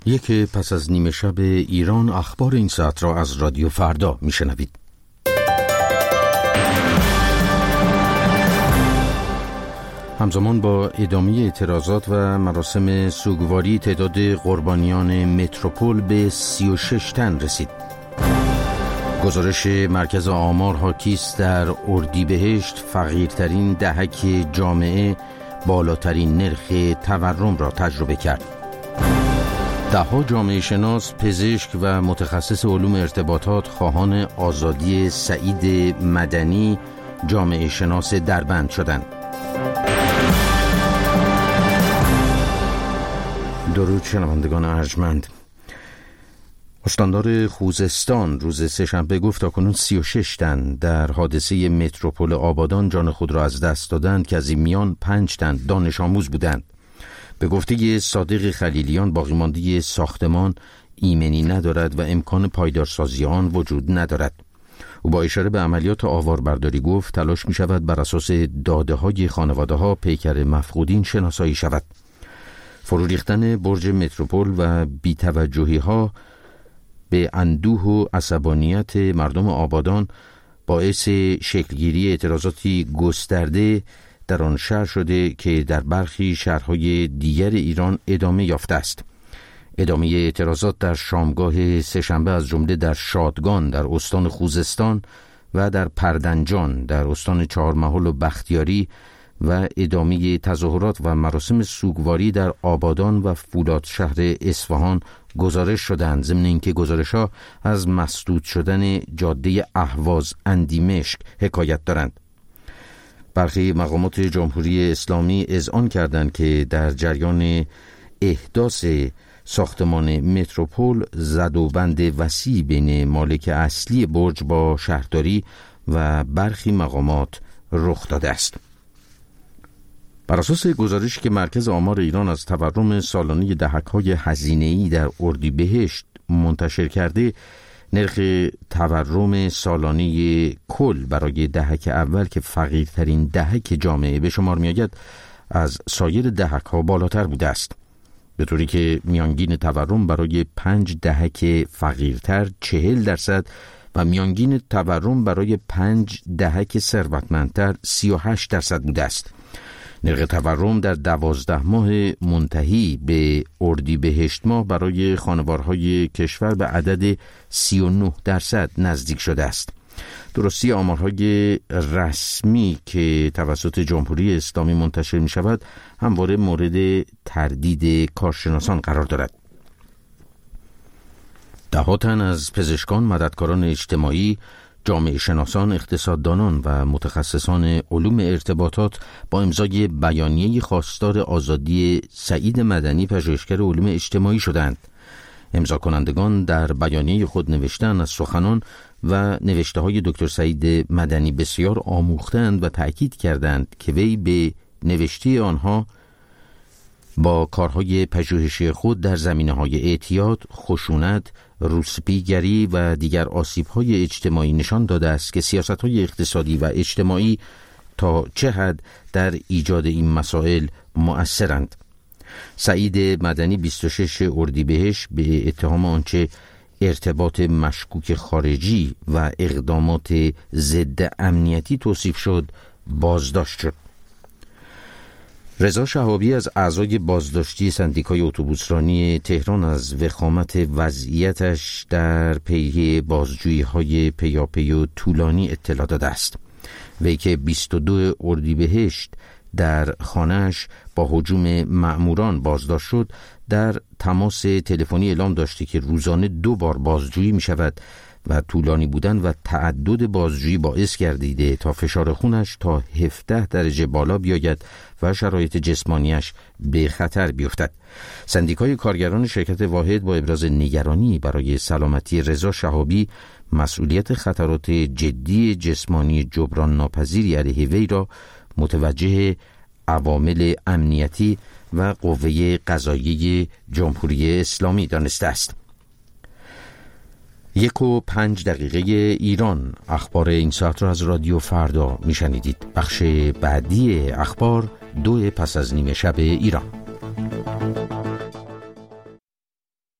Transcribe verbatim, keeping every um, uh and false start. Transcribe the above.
یک پس از نیمه شب ایران، اخبار این ساعت را از رادیو فردا میشنوید. همزمان با ادامه اعتراضات و مراسم سوگواری، تعداد قربانیان متروپول به سی و شش تن رسید. گزارش مرکز آمار حاکی است در اردیبهشت فقیرترین دهک جامعه بالاترین نرخ تورم را تجربه کرد. ده‌ها جامعه شناس، پزشک و متخصص علوم ارتباطات خواهان آزادی سعید مدنی، جامعه شناس دربند شدند. درود شنوندگان ارجمند. استاندار خوزستان روز سه‌شنبه گفت تاکنون سی و شش تن در حادثه متروپول آبادان جان خود را از دست دادند که از این میان پنج تن دانش آموز بودند. به گفته صادق خلیلیان، باقیمانده ساختمان ایمنی ندارد و امکان پایدارسازی آن وجود ندارد. او با اشاره به عملیات آواربرداری گفت تلاش می شود بر اساس داده های خانواده ها پیکر مفقودین شناسایی شود. فرو ریختن برج متروپول و بی‌توجهی ها به اندوه و عصبانیت مردم آبادان باعث شکلگیری اعتراضاتی گسترده در آن شهر شده که در برخی شهرهای دیگر ایران ادامه یافته است. ادامه اعتراضات در شامگاه سه‌شنبه از جمله در شادگان در استان خوزستان و در پردنجان در استان چهارمحال و بختیاری و ادامه تظاهرات و مراسم سوگواری در آبادان و فولاد شهر اصفهان گزارش شدند، ضمن اینکه گزارش‌ها از مسدود شدن جاده اهواز اندیمشک حکایت دارند. برخی مقامات جمهوری اسلامی اذعان کردند که در جریان احداث ساختمان متروپول زدوبند وسیع بین مالک اصلی برج با شهرداری و برخی مقامات رخ داده است. بر اساس گزارشی که مرکز آمار ایران از تورم سالانه دهک‌های هزینه‌ای در اردیبهشت منتشر کرده، نرخ تورم سالانه کل برای دهک اول که فقیرترین دهک جامعه به شمار می‌آید از سایر دهک‌ها بالاتر بوده است، به طوری که میانگین تورم برای پنج دهک فقیرتر چهل درصد و میانگین تورم برای پنج دهک ثروتمندتر سی و هشت درصد بوده است. نرخ تورم در دوازده ماه منتهی به اردیبهشت ماه برای خانوارهای کشور به عدد سی و نه درصد نزدیک شده است. درستی آمارهای رسمی که توسط جمهوری اسلامی منتشر می شود همواره مورد تردید کارشناسان قرار دارد. ده تن از پزشکان، مددکاران اجتماعی، جامعه شناسان، اقتصاددانان و متخصصان علوم ارتباطات با امضای بیانیه خواستار آزادی سعید مدنی، پژوهشگر علوم اجتماعی شدند. امضا کنندگان در بیانیه خود نوشتند از سخنان و نوشته های دکتر سعید مدنی بسیار آموختند و تأکید کردند که وی به نوشته آنها با کارهای پژوهشی خود در زمینه‌های اعتیاد، خشونت، روسپیگری و دیگر آسیب‌های اجتماعی نشان داده است که سیاست‌های اقتصادی و اجتماعی تا چه حد در ایجاد این مسائل مؤثرند. سعید مدنی بیست و شش اردیبهشت به اتهام آنچه ارتباط مشکوک خارجی و اقدامات ضد امنیتی توصیف شد بازداشت شد. رضا شهابی از اعضای بازداشتی سندیکای اتوبوسرانی تهران از وخامت وضعیتش در پی بازجویی‌های پیاپی و طولانی اطلاع داده است. وی که بیست و دو اردیبهشت در خانه‌اش با هجوم مأموران بازداشت شد، در تماس تلفنی اعلام داشته که روزانه دو بار بازجویی می شود و طولانی بودن و تعدد بازجویی باعث گردیده تا فشار خونش تا هفده درجه بالا بیاید و شرایط جسمانیش به خطر بیفتد. سندیکای کارگران شرکت واحد با ابراز نگرانی برای سلامتی رضا شهابی، مسئولیت خطرات جدی جسمانی جبران ناپذیری علیه وی را متوجه عوامل امنیتی و قوه قضاییه جمهوری اسلامی دانسته است. یک و پنج دقیقه ایران. اخبار این ساعت را از رادیو فردا میشنیدید. بخش بعدی اخبار دو پس از نیمه شب ایران.